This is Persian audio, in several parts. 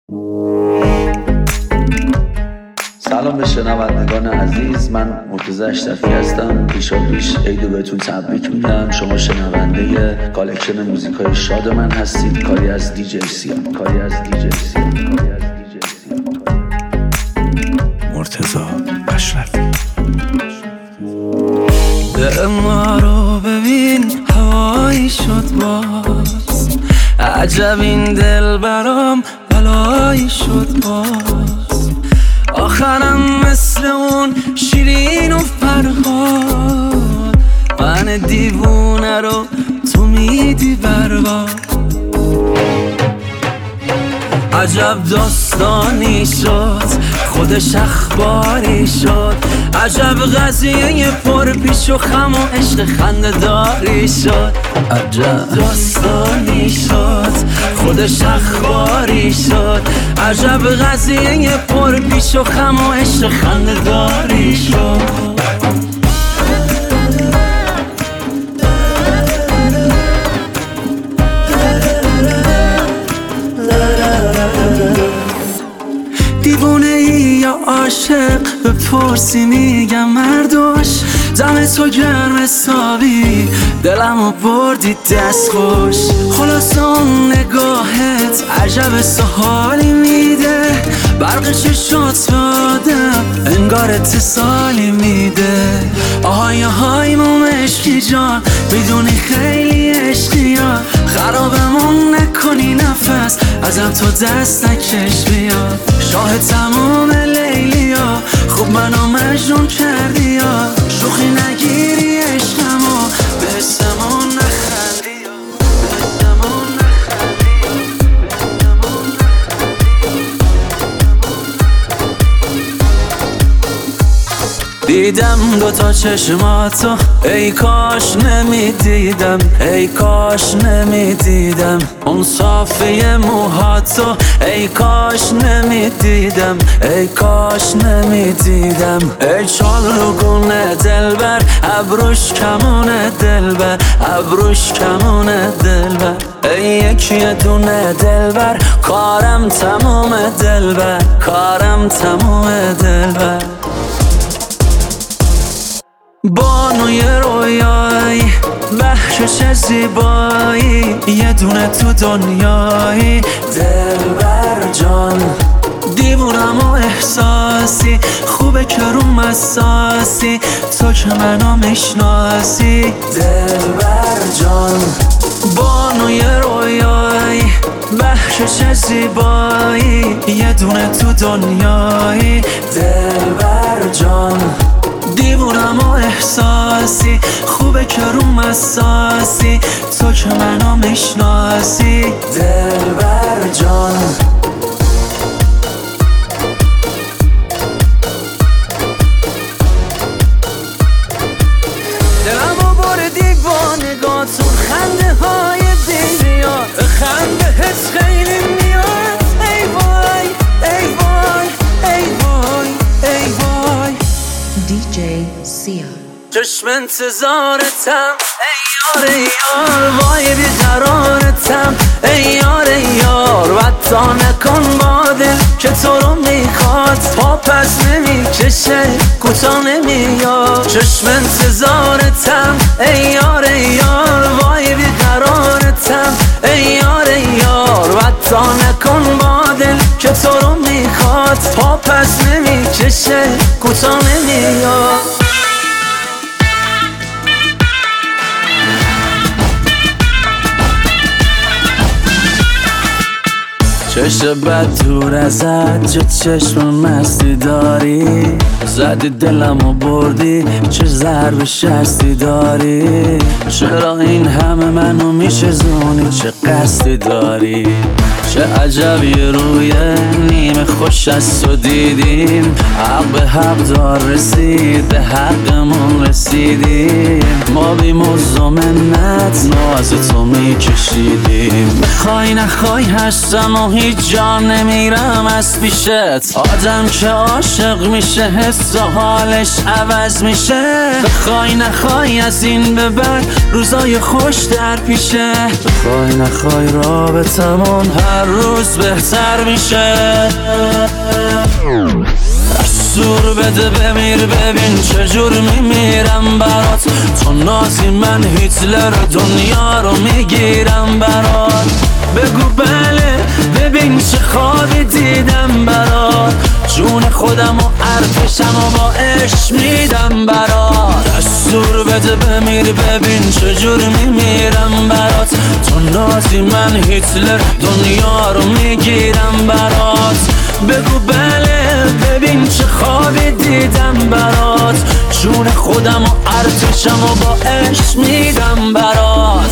سلام به شنوندگان عزیز، من مرتضی اشرفی هستم. پیش عیدو بهتون تبریک میگم. شما شنونده کالکشن موزیکای شاد من هستید. کاری از دیجی سیا. مرتضی اشرفی. دل ما رو ببین هوایی شد باز، عجب این دل برام بلایی شد باز. آخرم مثل اون شیرین و فرهاد، من دیوونه رو تو میدی برباد. عجب داستانی شد، خودش اخباری شد. عجب قضیه پر پیش و خم و عشق خنده داری شد. عجب داستانی شد، خودش اخباری شد. عجب قضیه پر پیش و خم و عشق خنده داری شد. دیوونه ای یا عاشق بپرسی میگم مردوش. دم تو گرم حسابی دلمو بردی دست خوش. خلاص اون نگاهت عجب سحالی میده، برق چشات به آدم انگار اتصالی میده. آهای آهای مومشکی جان، میدونی خیلی عشقی ها. خرابمون نکنی نفس، ازم تو دست نکش بیا. شاه تمام لیلی ها، خوب منو مجنون کردی ها. شوخی نگیری عشقمو، به حسمون نخندی ها. دیدم دوتا چشماتو، ای کاش نمیدیدم، ای کاش نمیدیدم. اون صافی موهاتو، ای کاش نمیدیدم، ای کاش نمیدیدم. ای چالگونه دلبر، ابروش کمونه دلبر، ابروش کمونه دلبر. ای یکی دونه دلبر، کارم تموم دلبر، کارم تموم دلبر. بانوی رویایی، بخشش زیبایی، یه دونه تو دنیایی دلبر جان. دیوونم و احساسی، خوبه که روم اساسی، تو که منو میشناسی دلبر جان. بانوی رویایی، بخشش زیبایی، یه دونه تو دنیایی دلبر جان. دیوونم و احساسی، خوبه که روم اساسی، تو که منو میشناسی دلبر جان. دلمو بردی با نگاهتون، خنده های بی‌ریا، خنده هست خیلی میاد. ای وای ای وای ای وای ای وای. دیجی سیا. چشم انتظارتم ای یار یار، وای بیقرارتم ای یار یار. وطا نکن با دل که تو رو میخواد، پا پس نمیکشه کوتا نمیاد. چشم انتظارتم ای یار یار، وای بیقرارتم ای یار یار. وطا نکن با دل که تو رو میخواد، پا پس نمیکشه کوتا نمیاد. چشم بد دور ازت، چه چشم مستی داری. زدی دلمو بردی، چه ضرب شستی داری. چرا این همه منو میشزونی، چه قصدی داری. چه عجب یه روی نیمه خوش از تو دیدیم. حق به حق دار رسید، به حقمون رسیدیم. ما بی موز و منت ناز تو میکشیدیم. بخوای نخوای هستم و هیچ جا نمیرم از پیشت. آدم که عاشق میشه حس و حالش عوض میشه. بخوای نخوای از این به بعد روزای خوش در پیشه. بخوای نخوای رابطمون هر روز بهتر میشه. دستور بده بمیر ببین چجور میمیرم برات. تو نازی من هیتلر دنیا رو میگیرم برات. بگو بله ببین چه خوابی دیدم برات. جون خودم و ارتشم و با عشق میدم برات. دستور بده بمیر ببین چجور میمیرم برات. تو نازی من هیتلر دنیا رو میگیرم برات. بگو بله ببین چه خوابی دیدم برات. جون خودم و ارتشم و با عشق میدم برات.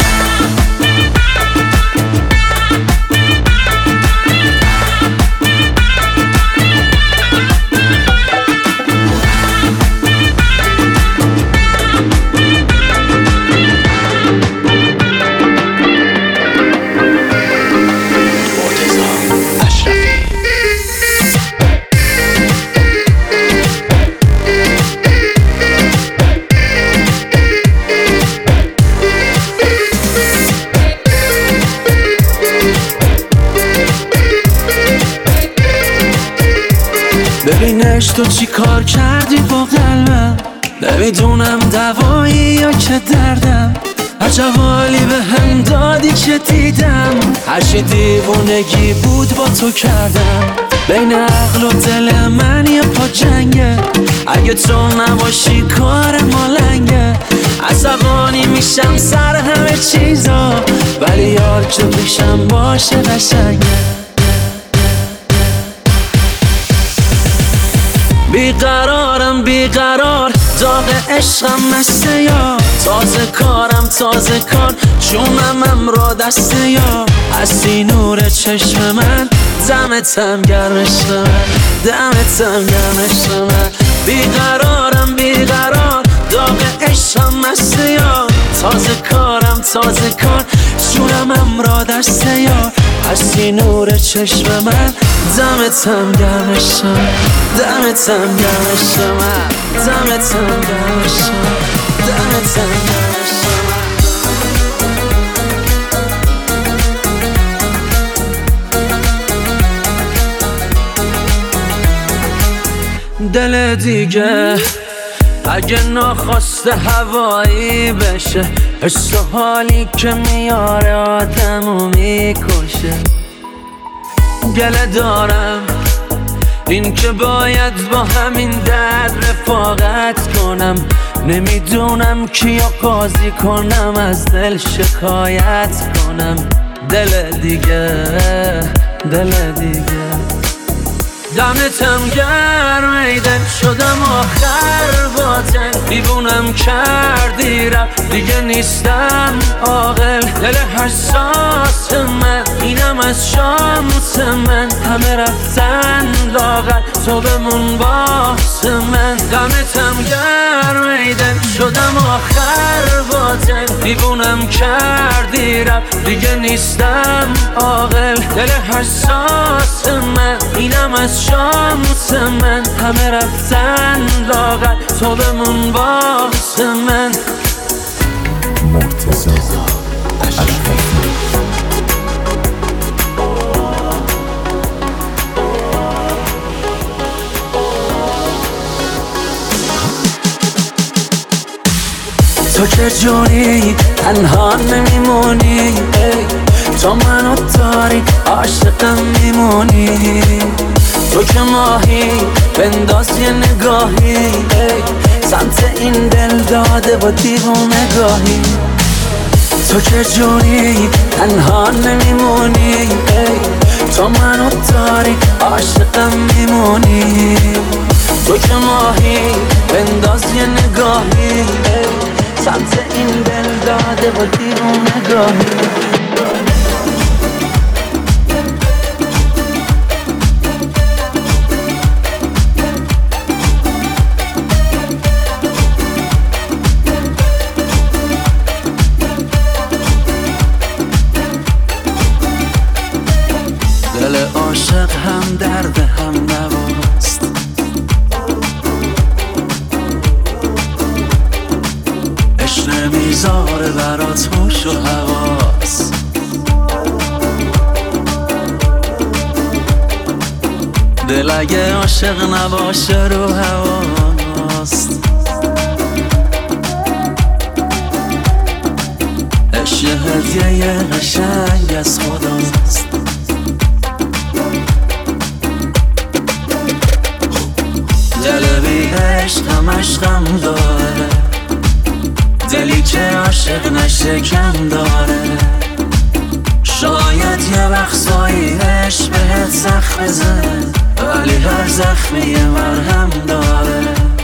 ببینش تو چی کار کردی با قلبم. نمیدونم دوایی یا که دردم. عجب حالی به هم دادی که دیدم. هرچی دیوونگی بود با تو کردم. بین عقل و دل من یه پا جنگه. اگه تو نباشی کار ما لنگه. عصبانی میشم سر همه چیزا. ولی یار که پیشم باشه قشنگه. بیقرارم بیقرار داغ عشقم مسته یا. تازه کارم تازه کار جونم امرا دسته یا. هستی نور چشم من دمتم گرم عشق من. دمتم گرم عشق من. بیقرارم بیقرار داغ عشقم مسته یا. تازه کارم تازه کار جونم امرا دسته یا. هستی نور چشم من دمتم گرم عشق من. دمتم گرم عشق من. دمتم گرم عشق من. دمتم گرم عشق من. دل دیگه اگه ناخواسته هوایی بشه. حس و حالی که میاره آدمو میکشه. گله دارم این که باید با همین درد رفاقت کنم. نمیدونم کیا قاضی کنم از دل شکایت کنم. دل دیگه دل دیگه. دمتم گرم ای دل شدم آخر باطن. دیوونم کردی رفت دیگه نیستم عاقل. دل حساس من اینم از شانس من. همه رفتن لاغر تو بمون باس من. دمتم گرم ای دل شدم آخر باطن. دیوونم کردی رفت دیگه نیستم عاقل. دل حساس من اینم از شانس من. همه رفتن لاغر تو بمون باس من. مرتضی اشرفی. تو که جونی تنها نمیمونی. تو منو داری عاشقم میمونی. تو که ماهی بنداز یه نگاهی. سمت این دل داده با دیوونگاهی. تو که جونی تنها نمیمونی. تو منو داری عاشقم میمونی. تو که ماهی بنداز یه نگاهی. سمت این دل داده با دیوونگاهی. دل عاشق هم درد هم نواست. عشق نمیذاره برات هوش و حواس. دل اگه عاشق نباشه رو هواست. عشق هدیه قشنگ از خداست. دل بی عشق همش غم داره، دلی که عاشق نشه کم داره. شاید یه وقتایی عشق بهت زخم بزنه، ولی هر زخمی یه مرهم داره.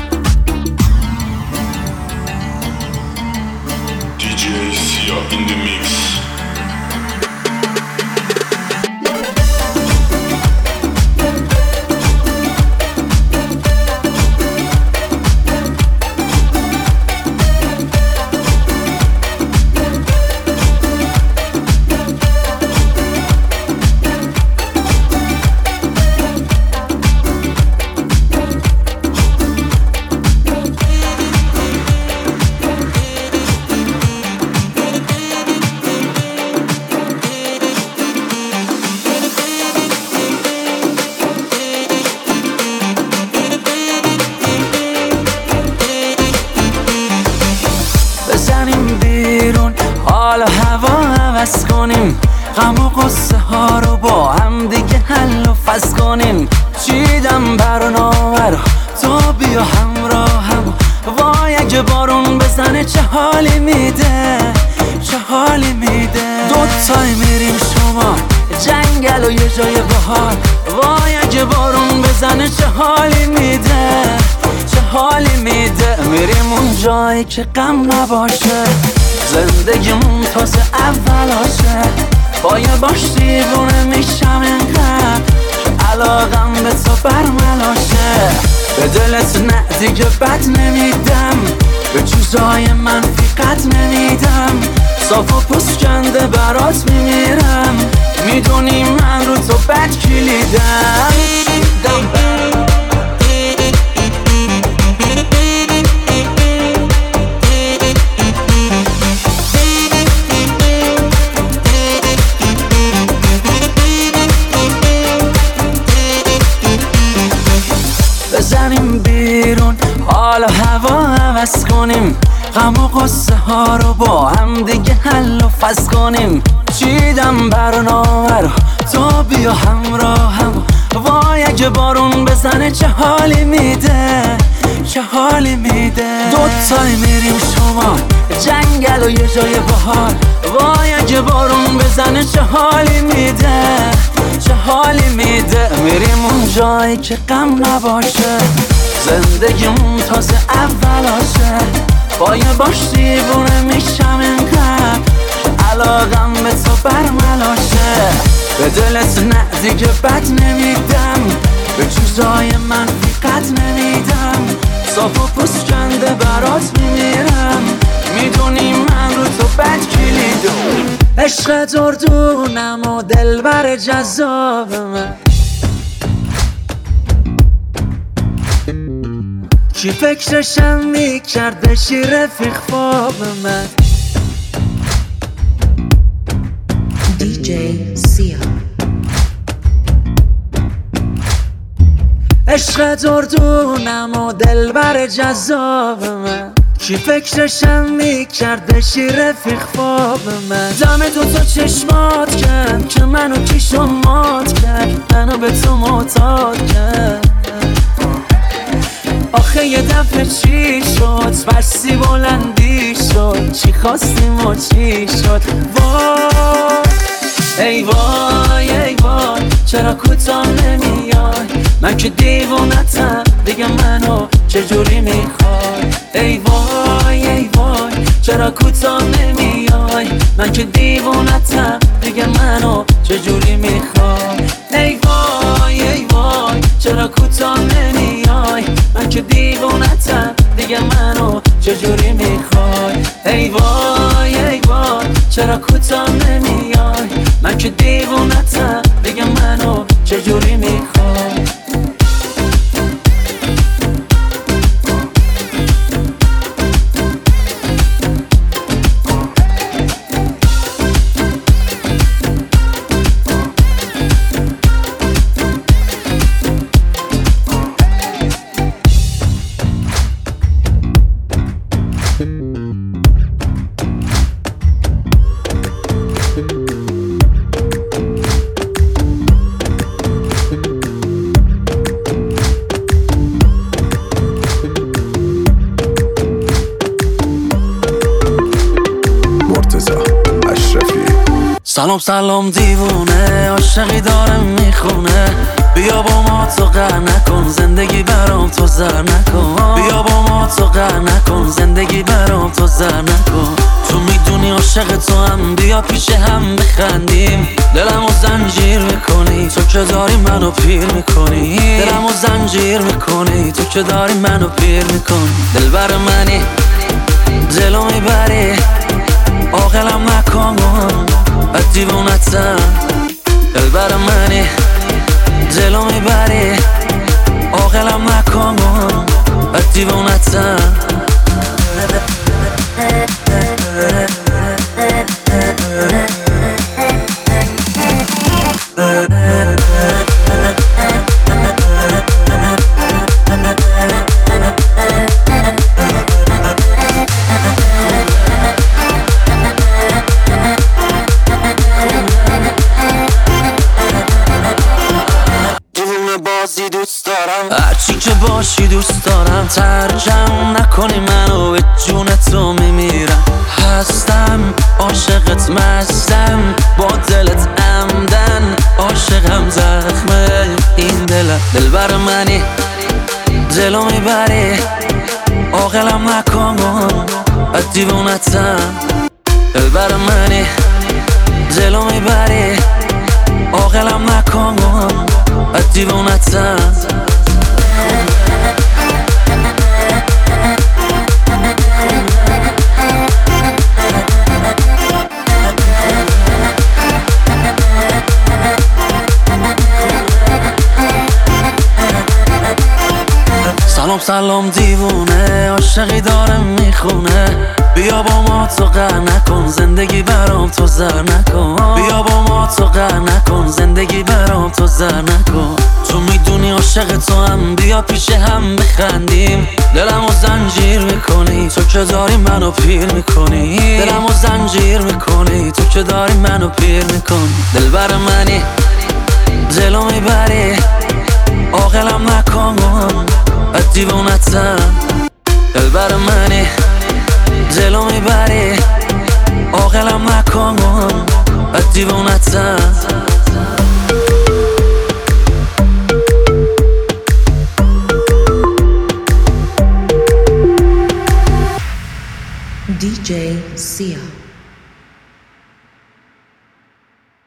DJ Sia in the mix. حالا هوا عوض کنیم، غم و قصه ها رو با هم دیگه حل و فصل کنیم. چیدم برنامه تو بیا همراهم، وای اگه بارون بزنه چه حالی میده، چه حالی میده. دوتایی میریم شما جنگل و یه جای بهار، وای اگه بارون بزنه چه حالی میده، چه حالی میده. میریم اون جایی که غم نباشه، زندگیمون تازه اولاشه. با یه باش دیوونه میشم اینقدر که علاقم به تو برملاشه. به دلت نه دیگه بد نمیدم، به چیزای منفی قد نمیدم. صاف و پوسکنده برات میمیرم، میدونی من رو تو بد کلیدم. بزنیم بیرون حالا هوا عوض کنیم، غم و قصه ها رو با هم دیگه حل و فصل کنیم. چیدم برنامه رو تو بیا همراهم، وای اگه بارون بزنه چه حالی میده، چه حالی میده. دوتایی میریم شما جنگل و یه جای بهار، وای اگه بارون بزنه چه حالی میده، چه حالی میده. میریم اون جایی که غم نباشه، زندگیمون تازه اولاشه. با یه باش دیوونه میشم اینقدر که علاقم به تو برملاشه. به دلت نه دیگه بد نمیدم، به چیزای منفی قد نمیدم. صاف و پوسکنده برات میمیرم، میدونی من رو تو بد کلیدم. عشق دردونم و دلبر جذاب من، کی فکرشم میکرد بشی رفیق خواب من. DJ Sia. عشق دردونم و دلبر جذاب من، کی فکرشم میکرد بشی رفیق خواب من. دم تو چشمات کرد که منو کی شمات کرد، منو به تو معتاد کرد. آخه یه دفعه چی شد، بستی بلندی شد، چی خواستیم و چی شد. وای ای وای ای وای، چرا کوتاه نمیای؟ من که دیوونتم دیگه منو چجوری میخوای؟ ای وای ای وای، چرا کوتاه نمیای؟ من که دیوونتم دیگه منو چجوری میخوای؟ ای وای ای وای، چرا کوتاه نمیای؟ من که دیوونتم دیگه منو چجوری میخوای؟ ای وای ای وای، چرا کوتاه نمیای؟ من که دیوونتم دیگه منو چجوری چی میخوای؟ سلام سلام دیوونه، عاشقی داره میخونه. بیا با ما تو قهر نکن، زندگی برام تو زر نکن. بیا با ما تو قهر نکن، زندگی برام تو زر نکن. تو میدونی عاشق تو هم، بیا پیش هم بخندیم. دلمو زنجیر میکنی تو که داری منو پیر میکنی. دلمو زنجیر میکنی تو که داری منو پیر میکنی. دلبر منی دلو میبری، عاقلم نکن از دیوونتم. دلبر منی دلو میبری، عاقلم نکن از دیوونتم. دوست دارم هرچی که باشی، دوست دارم. ترجم نکنی منو، به جون تو میمیرم. هستم عاشقت، مستم با دلت عمدن. عاشقم زخمه این دلم. دلبر منی دلو میبری، عاقلم نکن از دیوونتم. دلبر منی دلو میبری، عاقلم نکن از دیوونتم. سلام سلام دیوونه، عاشقی داره میخونه. بیا با ما تو قهر نکن، زندگی برام تو زر نکن. بیا با ما تو قهر نکن، زندگی برام تو زر نکن. تو میدونی عاشق تو هم، بیا پیش هم بخندیم. دلمو زنجیر میکنی تو که داری منو پیر میکنی. دلمو زنجیر میکنی تو که داری منو پیر میکنی. دلبر منی دلو میبری، عاقلم نکن از دیوونتم. دلبر منی دلو میبری، عاقلم نکن از دیوونتم. DJ Sia.